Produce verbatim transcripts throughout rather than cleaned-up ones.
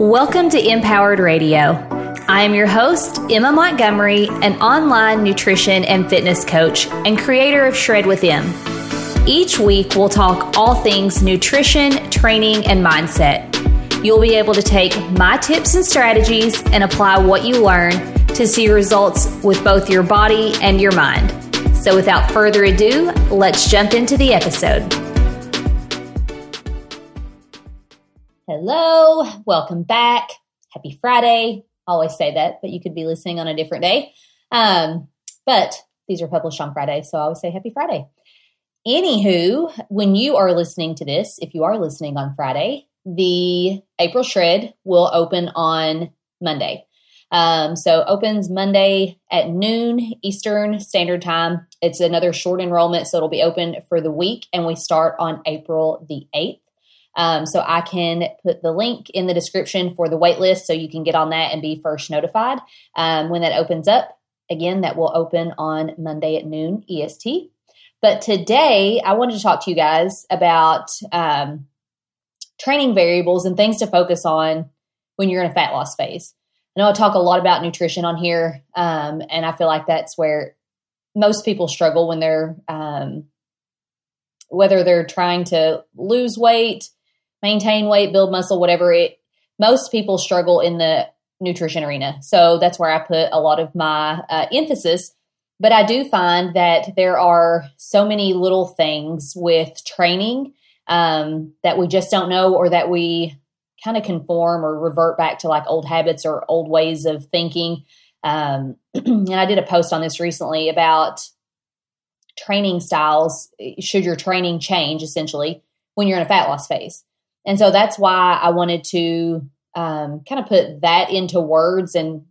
Welcome to Empowered Radio. I am your host, Emma Montgomery, an online nutrition and fitness coach and creator of Shred with Em. Each week, we'll talk all things nutrition, training, and mindset. You'll be able to take my tips and strategies and apply what you learn to see results with both your body and your mind. So without further ado, let's jump into the episode. Hello, welcome back. Happy Friday. I always say that, but you could be listening on a different day. Um, but these are published on Friday, so I always say happy Friday. Anywho, when you are listening to this, if you are listening on Friday, the April Shred will open on Monday. Um, so opens Monday at noon Eastern Standard Time. It's another short enrollment, so it'll be open for the week, and we start on April the eighth. Um, so I can put the link in the description for the wait list so you can get on that and be first notified um, when that opens up. Again, that will open on Monday at noon E S T. But today I wanted to talk to you guys about um, training variables and things to focus on when you're in a fat loss phase. I know I talk a lot about nutrition on here, um, and I feel like that's where most people struggle when they're, um, whether they're trying to lose weight, maintain weight, build muscle, whatever it, most people struggle in the nutrition arena. So that's where I put a lot of my uh, emphasis. But I do find that there are so many little things with training um, that we just don't know, or that we kind of conform or revert back to like old habits or old ways of thinking. Um, and I did a post on this recently about training styles. Should your training change essentially when you're in a fat loss phase? And so that's why I wanted to um, kind of put that into words and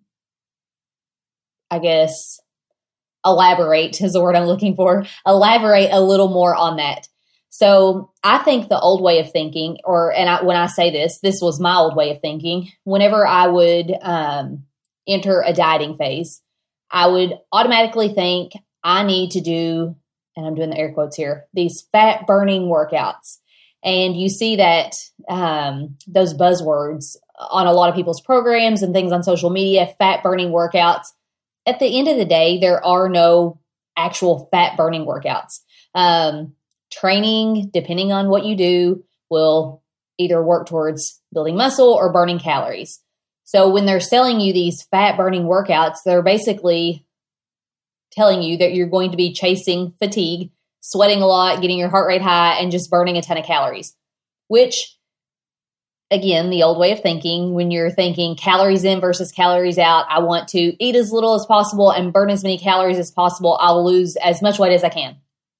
I guess elaborate is the word I'm looking for, elaborate a little more on that. So I think the old way of thinking, or, and I, when I say this, this was my old way of thinking, whenever I would um, enter a dieting phase, I would automatically think I need to do, and I'm doing the air quotes here, these fat burning workouts. And you see that um, those buzzwords on a lot of people's programs and things on social media, fat burning workouts. At the end of the day, there are no actual fat burning workouts. Um, training, depending on what you do, will either work towards building muscle or burning calories. So when they're selling you these fat burning workouts, they're basically telling you that you're going to be chasing fatigue, sweating a lot, getting your heart rate high, and just burning a ton of calories, which, again, the old way of thinking, when you're thinking calories in versus calories out, I want to eat as little as possible and burn as many calories as possible. I'll lose as much weight as I can.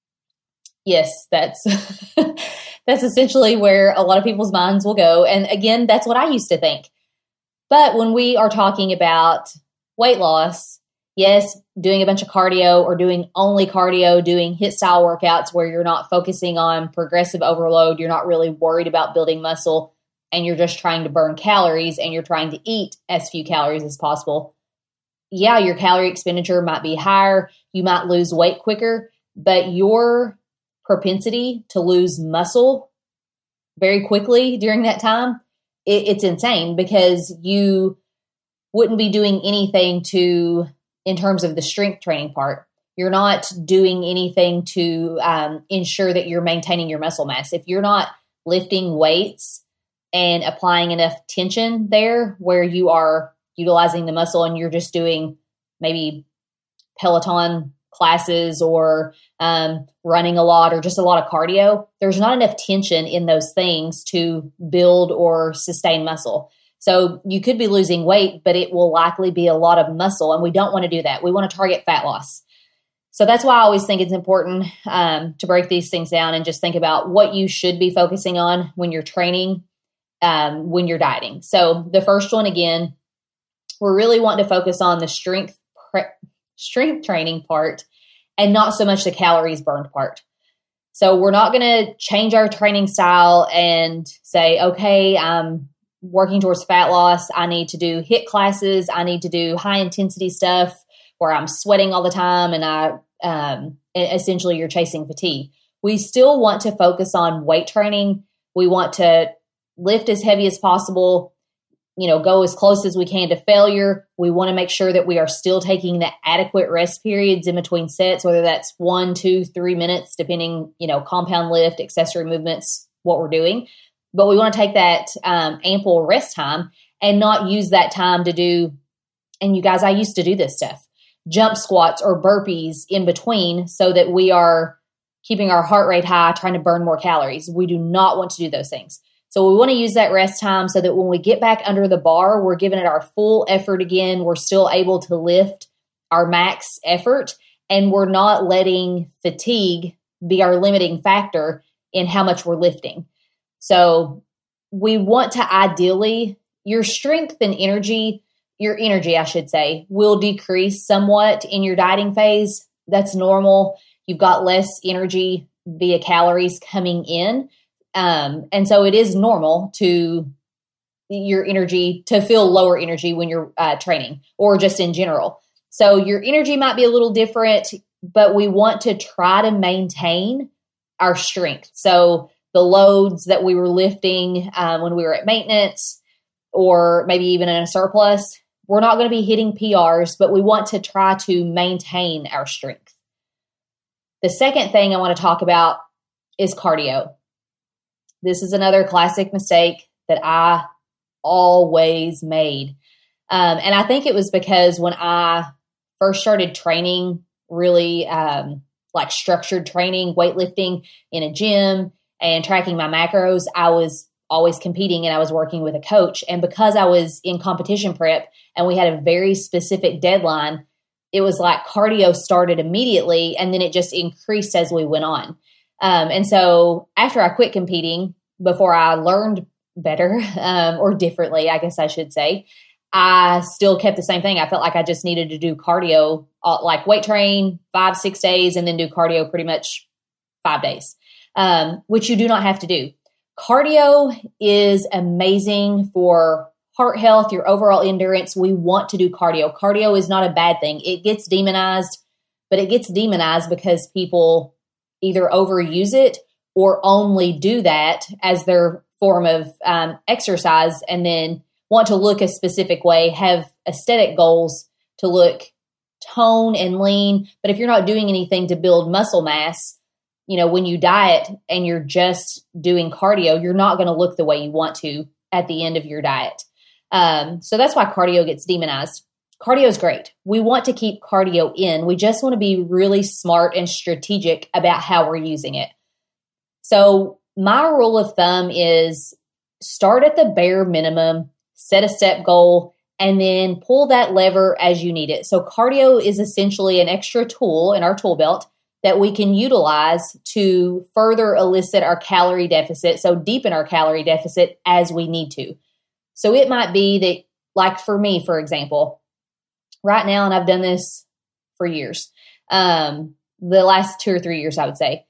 Yes, that's that's essentially where a lot of people's minds will go. And again, that's what I used to think. But when we are talking about weight loss, yes, doing a bunch of cardio or doing only cardio, doing HIIT style workouts where you're not focusing on progressive overload, you're not really worried about building muscle, and you're just trying to burn calories and you're trying to eat as few calories as possible. Yeah, your calorie expenditure might be higher. You might lose weight quicker, but your propensity to lose muscle very quickly during that time, it, it's insane, because you wouldn't be doing anything to, in terms of the strength training part, you're not doing anything to um, ensure that you're maintaining your muscle mass. If you're not lifting weights and applying enough tension there where you are utilizing the muscle and you're just doing maybe Peloton classes or um, running a lot or just a lot of cardio, there's not enough tension in those things to build or sustain muscle. So you could be losing weight, but it will likely be a lot of muscle, and we don't want to do that. We want to target fat loss. So that's why I always think it's important um, to break these things down and just think about what you should be focusing on when you're training, um, when you're dieting. So the first one, again, we're really wanting to focus on the strength pre- strength training part and not so much the calories burned part. So we're not going to change our training style and say, okay, I'm working towards fat loss. I need to do HIIT classes. I need to do high intensity stuff where I'm sweating all the time and I um, essentially you're chasing fatigue. We still want to focus on weight training. We want to lift as heavy as possible. you know, go as close as we can to failure. We want to make sure that we are still taking the adequate rest periods in between sets, whether that's one, two, three minutes, depending, you know, compound lift, accessory movements, what we're doing. But we want to take that um, ample rest time and not use that time to do, and you guys, I used to do this stuff, jump squats or burpees in between so that we are keeping our heart rate high, trying to burn more calories. We do not want to do those things. So we want to use that rest time so that when we get back under the bar, we're giving it our full effort again. We're still able to lift our max effort, and we're not letting fatigue be our limiting factor in how much we're lifting. So we want to ideally, your strength and energy, your energy, I should say, will decrease somewhat in your dieting phase. That's normal. You've got less energy via calories coming in. Um, and so it is normal to your energy to feel lower energy when you're uh, training or just in general. So your energy might be a little different, but we want to try to maintain our strength. So the loads that we were lifting um, when we were at maintenance or maybe even in a surplus, we're not going to be hitting P Rs, but we want to try to maintain our strength. The second thing I want to talk about is cardio. This is another classic mistake that I always made. Um, and I think it was because when I first started training, really um, like structured training, weightlifting in a gym and tracking my macros, I was always competing and I was working with a coach. And because I was in competition prep and we had a very specific deadline, it was like cardio started immediately and then it just increased as we went on. Um, and so after I quit competing, before I learned better um, or differently, I guess I should say, I still kept the same thing. I felt like I just needed to do cardio, uh, like weight train five, six days and then do cardio pretty much five days, um, which you do not have to do. Cardio is amazing for heart health, your overall endurance. We want to do cardio. Cardio is not a bad thing. It gets demonized, but it gets demonized because people either overuse it or only do that as their form of um, exercise and then want to look a specific way, have aesthetic goals to look tone and lean. But if you're not doing anything to build muscle mass, you know, when you diet and you're just doing cardio, you're not going to look the way you want to at the end of your diet. Um, so that's why cardio gets demonized. Cardio is great. We want to keep cardio in. We just want to be really smart and strategic about how we're using it. So my rule of thumb is start at the bare minimum, set a step goal, and then pull that lever as you need it. So cardio is essentially an extra tool in our tool belt that we can utilize to further elicit our calorie deficit, so deepen our calorie deficit as we need to. So it might be that, like for me, for example, right now, and I've done this for years, um, the last two or three years, I would say,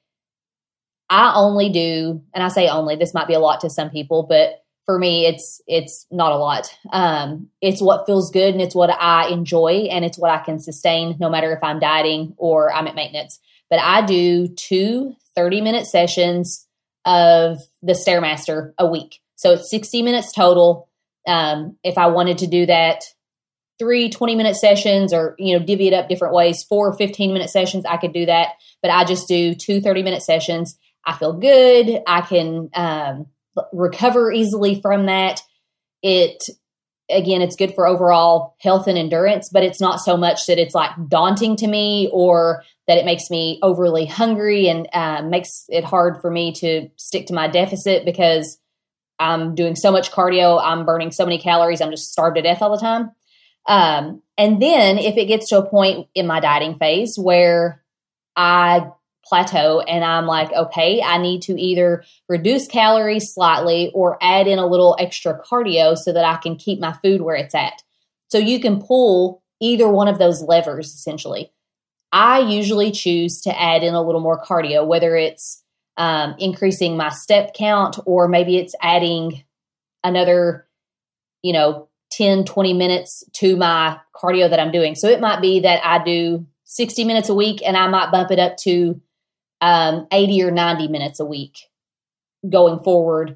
I only do, and I say only, this might be a lot to some people, but for me, it's it's not a lot. Um, it's what feels good and it's what I enjoy and it's what I can sustain no matter if I'm dieting or I'm at maintenance. But I do two thirty-minute sessions of the Stairmaster a week. So it's sixty minutes total. Um, if I wanted to do that, three twenty-minute sessions or, you know, divvy it up different ways, four fifteen-minute sessions, I could do that. But I just do two thirty-minute sessions. I feel good. I can um, recover easily from that. It, again, it's good for overall health and endurance, but it's not so much that it's like daunting to me or that it makes me overly hungry and uh, makes it hard for me to stick to my deficit because I'm doing so much cardio. I'm burning so many calories. I'm just starved to death all the time. Um, and then if it gets to a point in my dieting phase where I plateau and I'm like, okay, I need to either reduce calories slightly or add in a little extra cardio so that I can keep my food where it's at. So you can pull either one of those levers essentially. I usually choose to add in a little more cardio, whether it's um, increasing my step count or maybe it's adding another, you know, ten, twenty minutes to my cardio that I'm doing. So it might be that I do sixty minutes a week and I might bump it up to um, eighty or ninety minutes a week going forward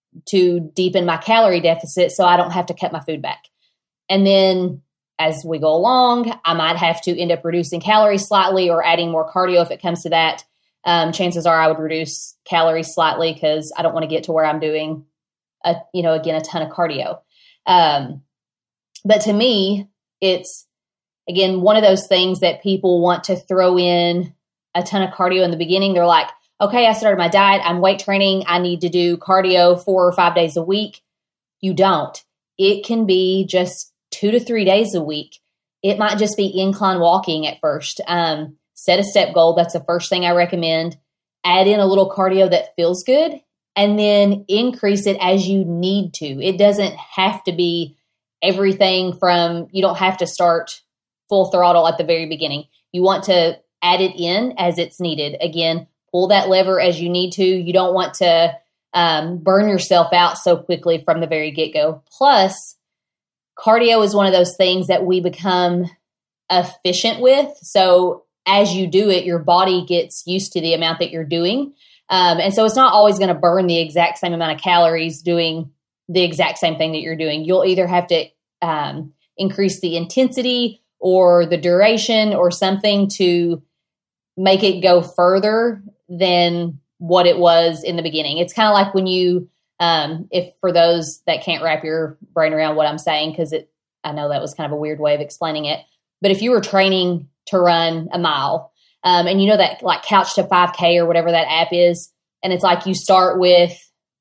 to deepen my calorie deficit so I don't have to cut my food back. And then as we go along, I might have to end up reducing calories slightly or adding more cardio if it comes to that. Um, chances are I would reduce calories slightly because I don't want to get to where I'm doing, a, you know, again, a ton of cardio. Um, but to me, it's, again, one of those things that people want to throw in a ton of cardio in the beginning. They're like, okay, I started my diet. I'm weight training. I need to do cardio four or five days a week. You don't. It can be just two to three days a week. It might just be incline walking at first. Um, set a step goal. That's the first thing I recommend. Add in a little cardio that feels good and then increase it as you need to. It doesn't have to be everything from, you don't have to start full throttle at the very beginning. You want to add it in as it's needed. Again, pull that lever as you need to. You don't want to um, burn yourself out so quickly from the very get-go. Plus, cardio is one of those things that we become efficient with. So as you do it, your body gets used to the amount that you're doing. Um, and so it's not always going to burn the exact same amount of calories doing the exact same thing that you're doing. You'll either have to um, increase the intensity or the duration or something to make it go further than what it was in the beginning. It's kind of like when you, um, if for those that can't wrap your brain around what I'm saying, because it, I know that was kind of a weird way of explaining it, but if you were training to run a mile, um, and you know that like Couch to five K or whatever that app is, and it's like you start with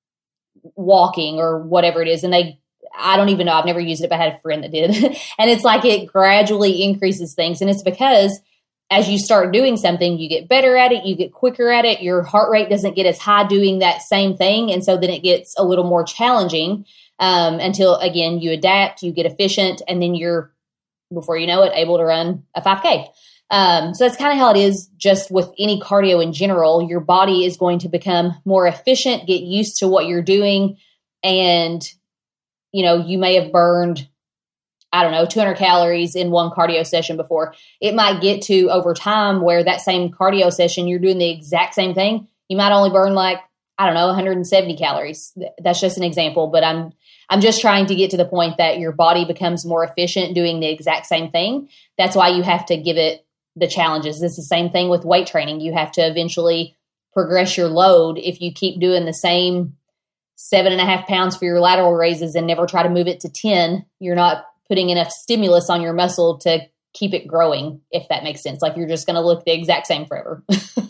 walking or whatever it is, and they, I don't even know, I've never used it, but I had a friend that did, and it's like it gradually increases things, and it's because as you start doing something, you get better at it, you get quicker at it, your heart rate doesn't get as high doing that same thing, and so then it gets a little more challenging um, until, again, you adapt, you get efficient, and then you're, before you know it, able to run a five K. Um, so that's kind of how it is just with any cardio in general. Your body is going to become more efficient, get used to what you're doing, and, you know, you may have burned, I don't know, two hundred calories in one cardio session before. It might get to over time where that same cardio session, you're doing the exact same thing. You might only burn like, I don't know, one hundred seventy calories. That's just an example, but I'm, I'm just trying to get to the point that your body becomes more efficient doing the exact same thing. That's why you have to give it the challenges. It's the same thing with weight training. You have to eventually progress your load. If you keep doing the same seven and a half pounds for your lateral raises and never try to move it to ten, you're not putting enough stimulus on your muscle to keep it growing, if that makes sense. Like you're just going to look the exact same forever.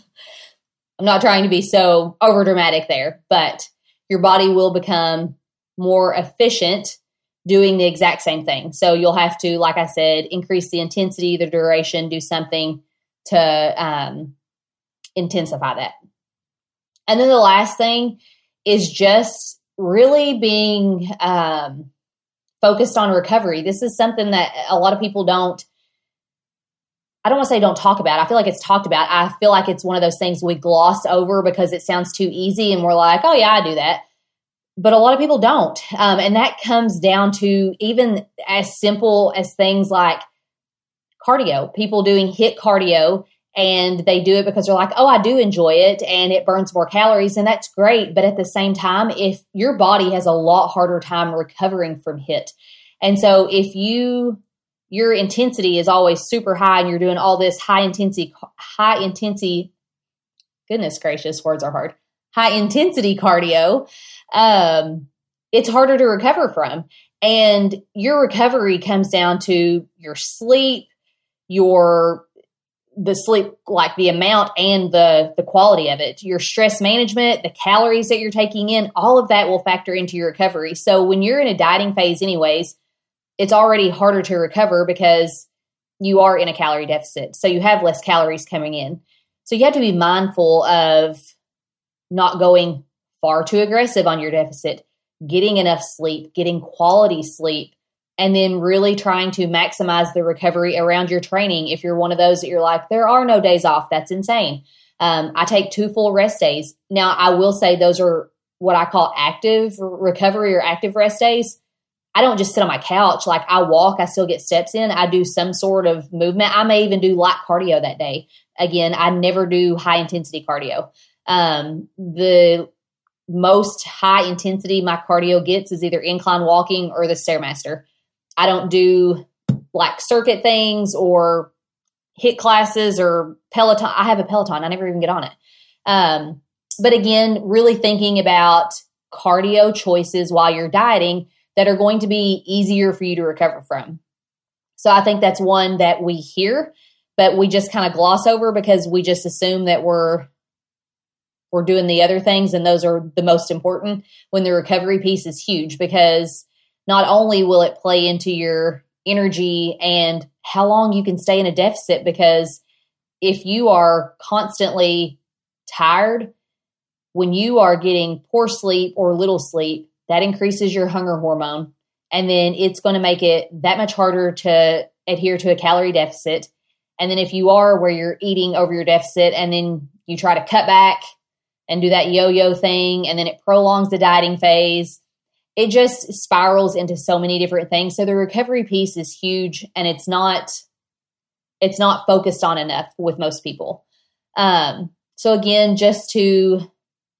I'm not trying to be so over dramatic there, but your body will become more efficient doing the exact same thing. So you'll have to, like I said, increase the intensity, the duration, do something to um, intensify that. And then the last thing is just really being um, focused on recovery. This is something that a lot of people don't, I don't want to say don't talk about. I feel like it's talked about. I feel like it's one of those things we gloss over because it sounds too easy and we're like, oh yeah, I do that. But a lot of people don't. Um, and that comes down to even as simple as things like cardio, people doing HIIT cardio, and they do it because they're like, oh, I do enjoy it and it burns more calories, and that's great. But at the same time, if your body has a lot harder time recovering from HIIT. And so if you, your intensity is always super high and you're doing all this high intensity, high intensity, goodness gracious, words are hard, high intensity cardio, um, it's harder to recover from. And your recovery comes down to your sleep, your the sleep, like the amount and the, the quality of it, your stress management, the calories that you're taking in, all of that will factor into your recovery. So when you're in a dieting phase anyways, it's already harder to recover because you are in a calorie deficit. So you have less calories coming in. So you have to be mindful of not going far too aggressive on your deficit, getting enough sleep, getting quality sleep, and then really trying to maximize the recovery around your training. If you're one of those that you're like, there are no days off, that's insane. Um, I take two full rest days. Now, I will say those are what I call active recovery or active rest days. I don't just sit on my couch. Like I walk, I still get steps in. I do some sort of movement. I may even do light cardio that day. Again, I never do high intensity cardio. Um, the most high intensity my cardio gets is either incline walking or the Stairmaster. I don't do like circuit things or HIIT classes or Peloton. I have a Peloton. I never even get on it. Um, but again, really thinking about cardio choices while you're dieting that are going to be easier for you to recover from. So I think that's one that we hear, but we just kind of gloss over because we just assume that we're we're doing the other things and those are the most important, when the recovery piece is huge, because not only will it play into your energy and how long you can stay in a deficit, because if you are constantly tired, when you are getting poor sleep or little sleep, that increases your hunger hormone. And then it's going to make it that much harder to adhere to a calorie deficit. And then if you are where you're eating over your deficit and then you try to cut back and do that yo-yo thing, and then it prolongs the dieting phase, it just spirals into so many different things. So the recovery piece is huge, and it's not, it's not focused on enough with most people. Um, so again, just to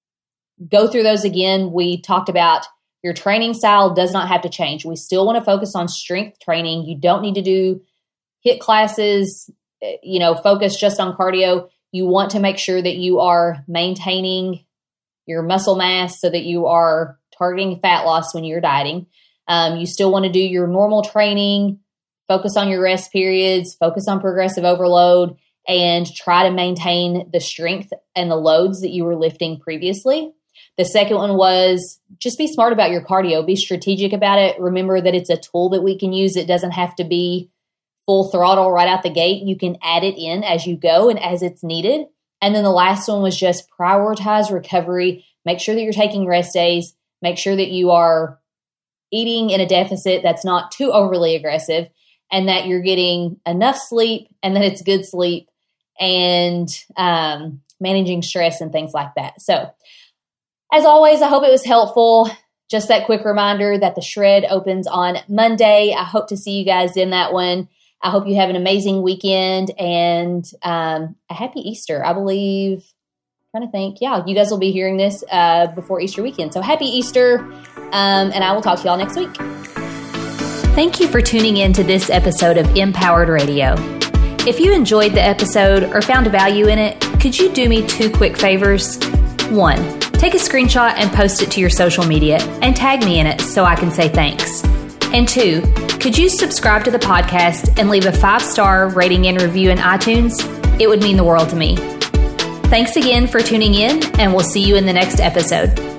go through those again, we talked about your training style does not have to change. We still want to focus on strength training. You don't need to do HIIT classes, you know, focus just on cardio. You want to make sure that you are maintaining your muscle mass so that you are targeting fat loss when you're dieting. Um, you still want to do your normal training, focus on your rest periods, focus on progressive overload, and try to maintain the strength and the loads that you were lifting previously. The second one was just be smart about your cardio. Be strategic about it. Remember that it's a tool that we can use. It doesn't have to be full throttle right out the gate. You can add it in as you go and as it's needed. And then the last one was just prioritize recovery. Make sure that you're taking rest days. Make sure that you are eating in a deficit that's not too overly aggressive, and that you're getting enough sleep, and that it's good sleep, and um, managing stress and things like that. So as always, I hope it was helpful. Just that quick reminder that the shred opens on Monday. I hope to see you guys in that one. I hope you have an amazing weekend and um, a happy Easter. I believe, I'm trying to think. Yeah, you guys will be hearing this uh, before Easter weekend. So happy Easter, um, and I will talk to y'all next week. Thank you for tuning in to this episode of Empowered Radio. If you enjoyed the episode or found value in it, could you do me two quick favors? One, take a screenshot and post it to your social media and tag me in it so I can say thanks. And two, could you subscribe to the podcast and leave a five-star rating and review in iTunes? It would mean the world to me. Thanks again for tuning in, and we'll see you in the next episode.